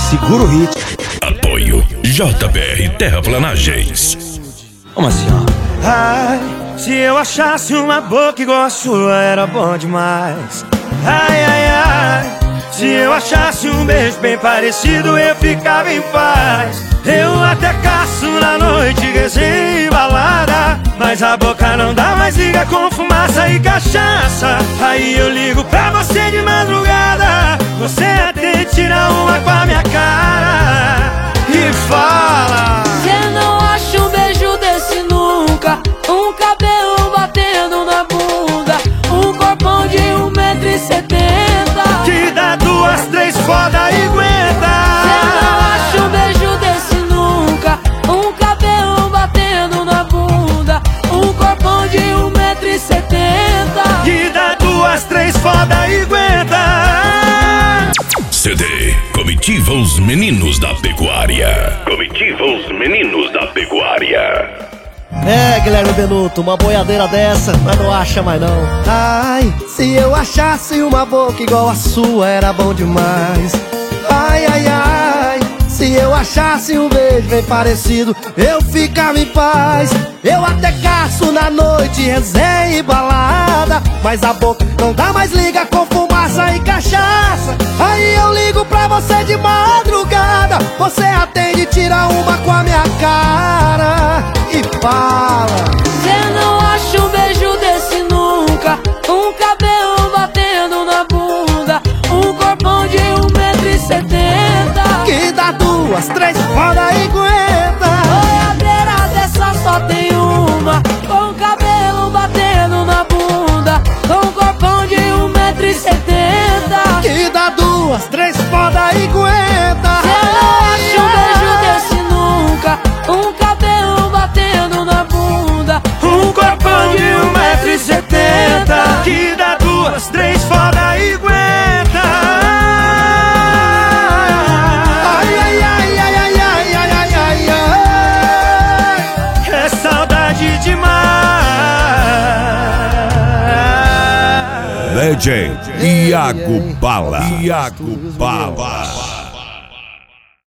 Segura o ritmo. Apoio JBR Terraplanagens. Vamos assim, ó. Ai, se eu achasse uma boca igual a sua, era bom demais. Ai, ai, ai, se eu achasse um beijo bem parecido, eu ficava em paz. Eu até caço na noite, resenha e balada, mas a boca não dá mais liga com fumaça e cachaça. Aí eu ligo pra você de madrugada, você até tira uma com a minha cara e fala: cê não acha um beijo desse nunca, um cabelo batendo na bunda, um corpão de 1,70m, que dá 2, 3 foda e aguenta. cê não acha um beijo desse nunca, um cabelo batendo na bunda, um corpão de 1,70m, Que dá 2, 3 foda e aguenta. CD Comitiva Os Meninos da Pecuária. Comitiva Os Meninos da Pecuária. É, Guilherme Benuto, uma boiadeira dessa, mas não acha mais não. Ai, se eu achasse uma boca igual a sua, era bom demais. Ai, ai, ai, se eu achasse um beijo bem parecido, eu ficava em paz. Eu até caço na noite, resenha e balada, mas a boca não dá mais liga com fumaça e cachaça. Aí eu ligo pra você de madrugada, você atende e tira uma com a minha cara e fala: cê não acha um beijo desse nunca, um cabelo batendo na bunda, um corpão de 1,70m, que dá 2, 3 foda e aguenta. boiadeira dessa só tem uma, com cabelo batendo na bunda, com corpão de 1,70m, Que dá 2, 3 foda e aguenta. cê não acha um beijo desse nunca, um cabelo batendo na bunda, Um corpão de 1,70m, que dá 2, 3 foda e aguenta. Ai, ai, ai, ai, ai, ai, ai, ai, ai, ai. É saudade demais. DJ Iago Bala. Iago Bala.